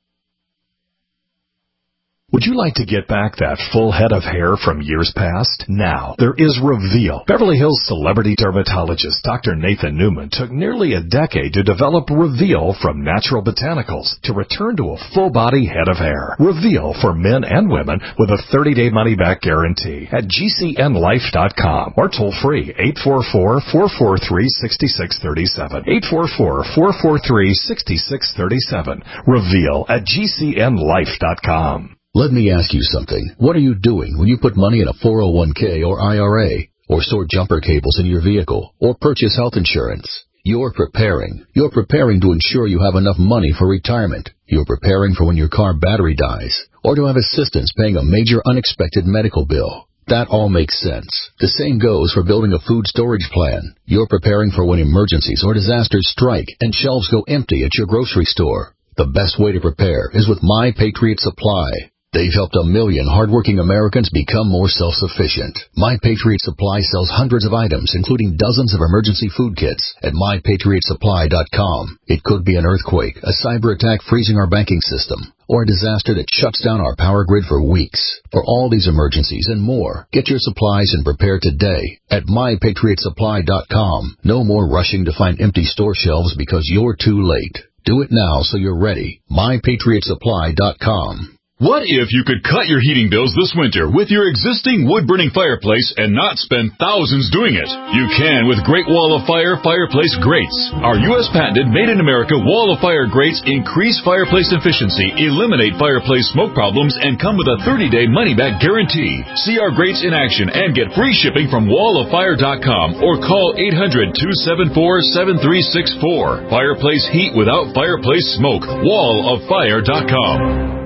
Would you like to get back that full head of hair from years past? Now, there is Reveal. Beverly Hills celebrity dermatologist Dr. Nathan Newman took nearly a decade to develop Reveal from natural botanicals to return to a full-body head of hair. Reveal for men and women with a 30-day money-back guarantee at GCNlife.com or toll-free 844-443-6637. 844-443-6637. Reveal at GCNlife.com. Let me ask you something. What are you doing when you put money in a 401k or IRA, or store jumper cables in your vehicle, or purchase health insurance? You're preparing. You're preparing to ensure you have enough money for retirement. You're preparing for when your car battery dies, or to have assistance paying a major unexpected medical bill. That all makes sense. The same goes for building a food storage plan. You're preparing for when emergencies or disasters strike and shelves go empty at your grocery store. The best way to prepare is with My Patriot Supply. They've helped 1 million hardworking Americans become more self-sufficient. My Patriot Supply sells hundreds of items, including dozens of emergency food kits at MyPatriotSupply.com. It could be an earthquake, a cyber attack freezing our banking system, or a disaster that shuts down our power grid for weeks. For all these emergencies and more, get your supplies and prepare today at MyPatriotSupply.com. No more rushing to find empty store shelves because you're too late. Do it now so you're ready. MyPatriotSupply.com. What if you could cut your heating bills this winter with your existing wood-burning fireplace and not spend thousands doing it? You can with Great Wall of Fire fireplace grates. Our U.S. patented made-in-America Wall of Fire grates increase fireplace efficiency, eliminate fireplace smoke problems, and come with a 30-day money-back guarantee. See our grates in action and get free shipping from walloffire.com or call 800-274-7364. Fireplace heat without fireplace smoke. walloffire.com.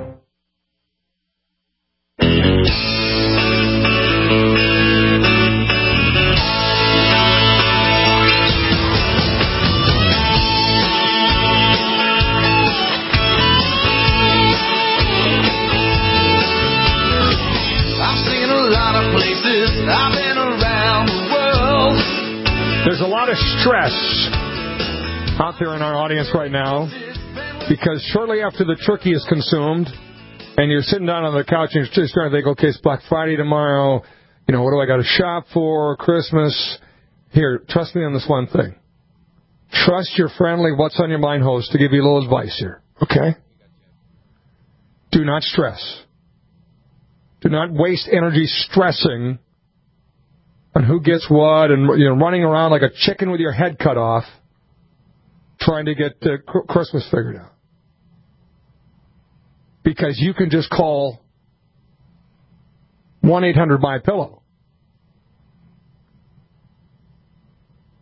There's a lot of stress out there in our audience right now because shortly after the turkey is consumed and you're sitting down on the couch and you're just trying to think, okay, it's Black Friday tomorrow. You know, what do I got to shop for? Christmas. Here, trust me on this one thing. Trust your friendly What's on Your Mind host to give you a little advice here, okay? Do not stress. Do not waste energy stressing on who gets what and running around like a chicken with your head cut off trying to get Christmas figured out. Because you can just call 1-800-MY-PILLOW.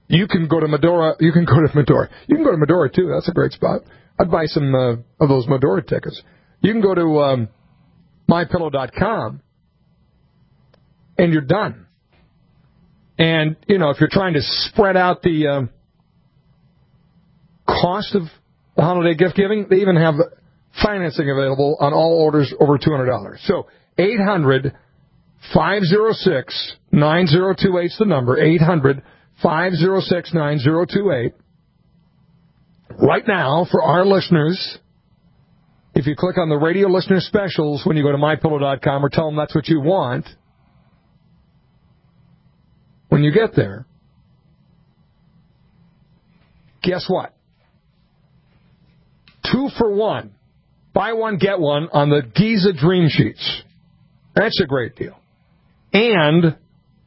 You can go to Medora. You can go to Medora, too. That's a great spot. I'd buy some of those Medora tickets. You can go to MyPillow.com, and you're done. And, if you're trying to spread out the cost of the holiday gift giving, they even have financing available on all orders over $200. So 800-506-9028 is the number. 800-506-9028. Right now, for our listeners, if you click on the radio listener specials when you go to MyPillow.com or tell them that's what you want, when you get there, guess what? 2 for 1. Buy one, get one on the Giza Dream Sheets. That's a great deal. And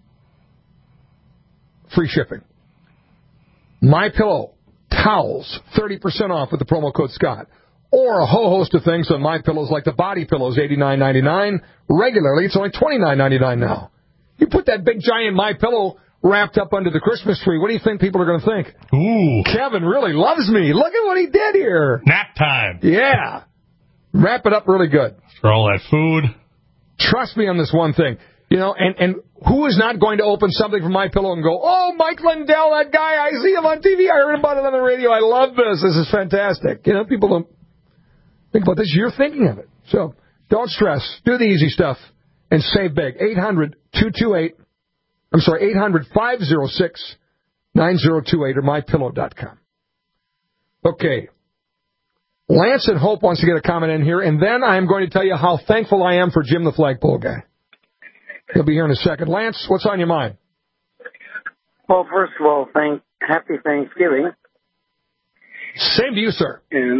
free shipping. MyPillow towels, 30% off with the promo code Scott. Or a whole host of things on MyPillows, like the body pillows, $89.99. Regularly, it's only $29.99 now. You put that big giant MyPillow wrapped up under the Christmas tree, what do you think people are going to think? Ooh. Kevin really loves me. Look at what he did here. Nap time. Yeah. Wrap it up really good. For all that food. Trust me on this one thing. And who is not going to open something from MyPillow and go, oh, Mike Lindell, that guy, I see him on TV, I heard about it on the radio, I love this, this is fantastic. People don't think about this. You're thinking of it. So don't stress. Do the easy stuff and save big. 800-506-9028 or MyPillow.com. Okay. Lance and Hope wants to get a comment in here, and then I am going to tell you how thankful I am for Jim the flagpole guy. He'll be here in a second. Lance, what's on your mind? Well, first of all, happy Thanksgiving. Same to you, sir. And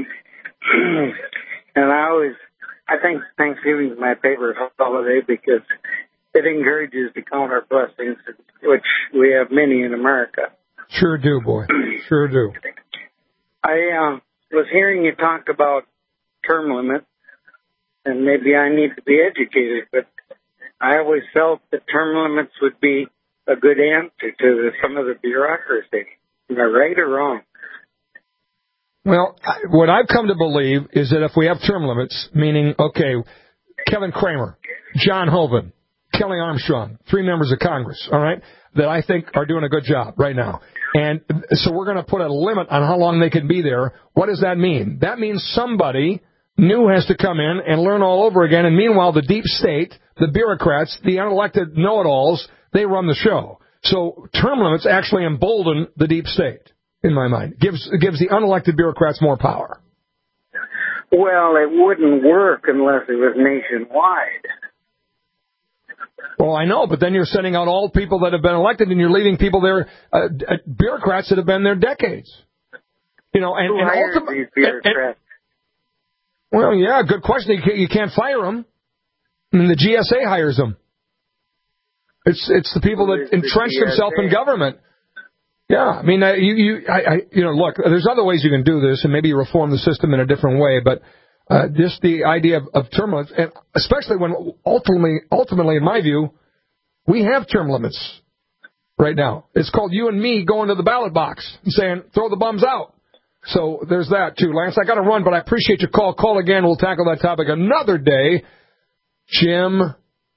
I think Thanksgiving is my favorite holiday because it encourages to count our blessings, which we have many in America. Sure do, boy. Sure do. I was hearing you talk about term limits, and maybe I need to be educated, but I always felt that term limits would be a good answer to some of the bureaucracy. Am I right or wrong? Well, what I've come to believe is that if we have term limits, meaning, okay, Kevin Cramer, John Hoeven, Kelly Armstrong, 3 members of Congress, all right, that I think are doing a good job right now. And so we're going to put a limit on how long they can be there. What does that mean? That means somebody new has to come in and learn all over again. And meanwhile, the deep state, the bureaucrats, the unelected know-it-alls, they run the show. So term limits actually embolden the deep state, in my mind. Gives the unelected bureaucrats more power. Well, it wouldn't work unless it was nationwide. Well, I know, but then you're sending out all people that have been elected, and you're leaving people there, bureaucrats that have been there decades. Who hires these bureaucrats? Well, yeah, good question. You can't fire them. I mean, the GSA hires them. It's the people that entrench themselves in government. Yeah, I mean, look, there's other ways you can do this, and maybe you reform the system in a different way, but just the idea of term limits, and especially when ultimately, in my view, we have term limits right now. It's called you and me going to the ballot box and saying, throw the bums out. So there's that, too. Lance, I got to run, but I appreciate your call. Call again. We'll tackle that topic another day. Jim,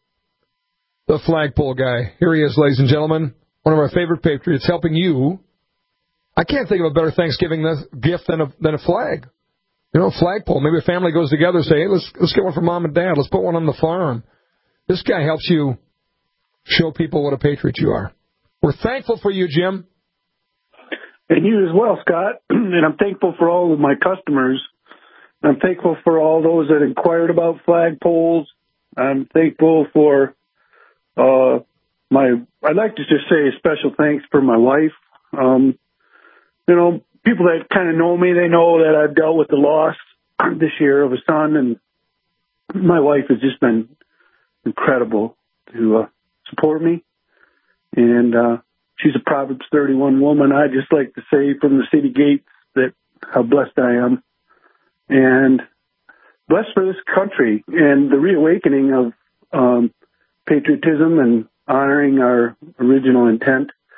the flagpole guy. Here he is, ladies and gentlemen. One of our favorite patriots helping you. I can't think of a better Thanksgiving gift than a flag. Flagpole. Maybe a family goes together and say, hey, let's get one for mom and dad. Let's put one on the farm. This guy helps you show people what a patriot you are. We're thankful for you, Jim. And you as well, Scott. And I'm thankful for all of my customers. I'm thankful for all those that inquired about flagpoles. I'm thankful for I'd like to just say a special thanks for my wife. People that kind of know me, they know that I've dealt with the loss this year of a son, and my wife has just been incredible to support me. And she's a Proverbs 31 woman. I just like to say from the city gates that how blessed I am, and blessed for this country and the reawakening of patriotism and honoring our original intent.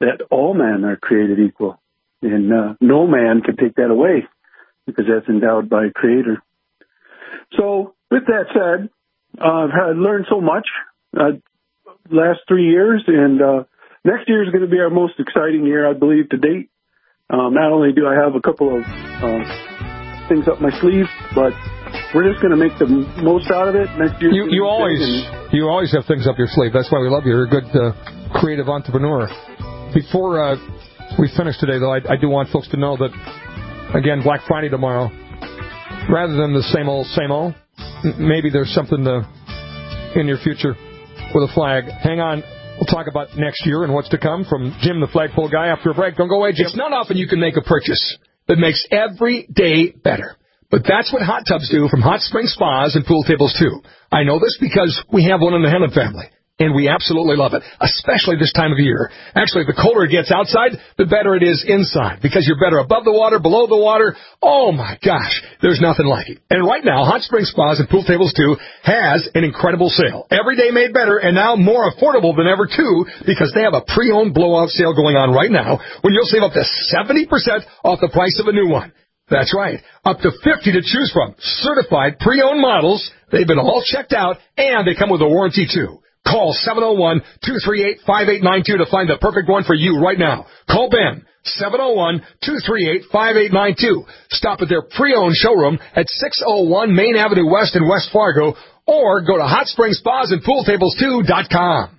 that all men are created equal. And no man can take that away because that's endowed by a creator. So with that said, I've learned so much last 3 years, and next year is going to be our most exciting year, I believe, to date. Not only do I have a couple of things up my sleeve, but we're just going to make the most out of it next year. You always have things up your sleeve. That's why we love you. You're a good creative entrepreneur. Before we finish today, though, I do want folks to know that, again, Black Friday tomorrow, rather than the same old, maybe there's something in your future with a flag. Hang on. We'll talk about next year and what's to come from Jim, the flagpole guy, after a break. Don't go away, Jim. It's not often you can make a purchase that makes every day better. But that's what hot tubs do from Hot Spring Spas and Pool Tables, too. I know this because we have one in the Hemmett family, and we absolutely love it, especially this time of year. Actually, the colder it gets outside, the better it is inside, because you're better above the water, below the water. Oh, my gosh, there's nothing like it. And right now, Hot Spring Spas and Pool Tables, too, has an incredible sale. Every day made better, and now more affordable than ever, too, because they have a pre-owned blowout sale going on right now when you'll save up to 70% off the price of a new one. That's right. Up to 50 to choose from. Certified pre-owned models. They've been all checked out, and they come with a warranty, too. Call 701-238-5892 to find the perfect one for you right now. Call Ben, 701-238-5892. Stop at their pre-owned showroom at 601 Main Avenue West in West Fargo, or go to HotSpringSpasAndPoolTables2.com.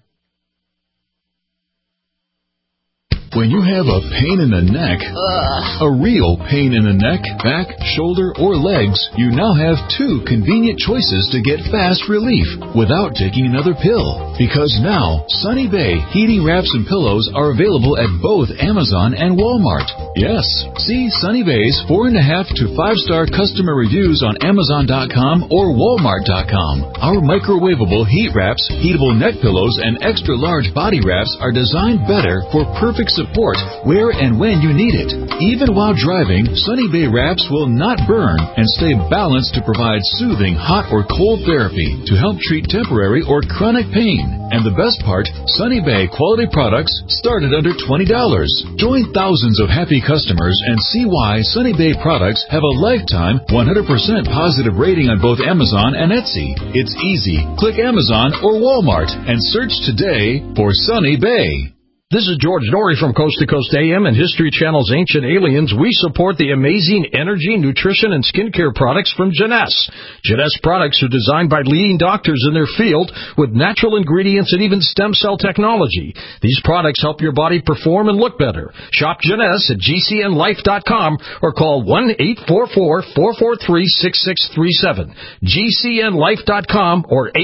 When you have a pain in the neck, a real pain in the neck, back, shoulder, or legs, you now have two convenient choices to get fast relief without taking another pill. Because now, Sunny Bay heating wraps and pillows are available at both Amazon and Walmart. Yes, see Sunny Bay's 4.5 to 5-star customer reviews on Amazon.com or Walmart.com. Our microwavable heat wraps, heatable neck pillows, and extra large body wraps are designed better for perfect support where and when you need it. Even while driving, Sunny Bay wraps will not burn and stay balanced to provide soothing hot or cold therapy to help treat temporary or chronic pain. And the best part, Sunny Bay quality products start at under $20. Join thousands of happy customers and see why Sunny Bay products have a lifetime 100% positive rating on both Amazon and Etsy. It's easy. Click Amazon or Walmart and search today for Sunny Bay. This is George Norrie from Coast to Coast AM and History Channel's Ancient Aliens. We support the amazing energy, nutrition, and skincare products from Jeunesse. Jeunesse products are designed by leading doctors in their field with natural ingredients and even stem cell technology. These products help your body perform and look better. Shop Jeunesse at GCNlife.com or call 1-844-443-6637. GCNlife.com or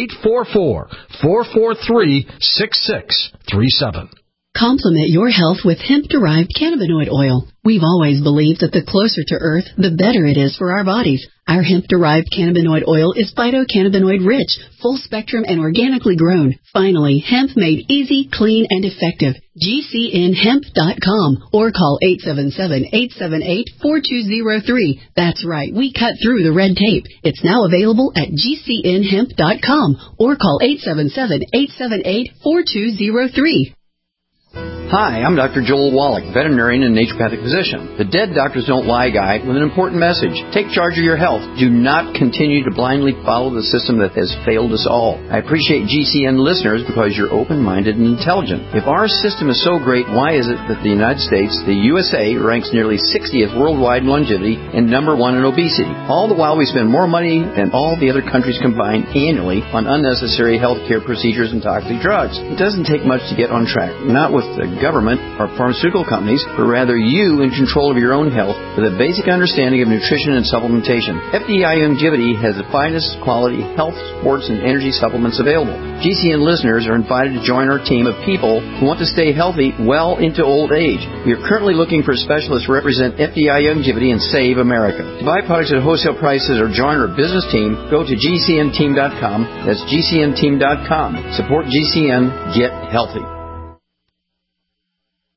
844-443-6637. Complement your health with hemp-derived cannabinoid oil. We've always believed that the closer to Earth, the better it is for our bodies. Our hemp-derived cannabinoid oil is phytocannabinoid-rich, full-spectrum, and organically grown. Finally, hemp made easy, clean, and effective. GCNhemp.com or call 877-878-4203. That's right, we cut through the red tape. It's now available at GCNhemp.com or call 877-878-4203. Hi, I'm Dr. Joel Wallach, veterinarian and naturopathic physician. The Dead Doctors Don't Lie guy with an important message. Take charge of your health. Do not continue to blindly follow the system that has failed us all. I appreciate GCN listeners because you're open-minded and intelligent. If our system is so great, why is it that the United States, the USA, ranks nearly 60th worldwide in longevity and number 1 in obesity? All the while we spend more money than all the other countries combined annually on unnecessary health care procedures and toxic drugs. It doesn't take much to get on track. Not with the government or pharmaceutical companies, but rather you in control of your own health with a basic understanding of nutrition and supplementation. FDI Longevity has the finest quality health, sports, and energy supplements available. GCN listeners are invited to join our team of people who want to stay healthy well into old age. We are currently looking for specialists to represent FDI Longevity and Save America. To buy products at wholesale prices or join our business team, go to GCNteam.com. That's GCNteam.com. Support GCN. Get healthy.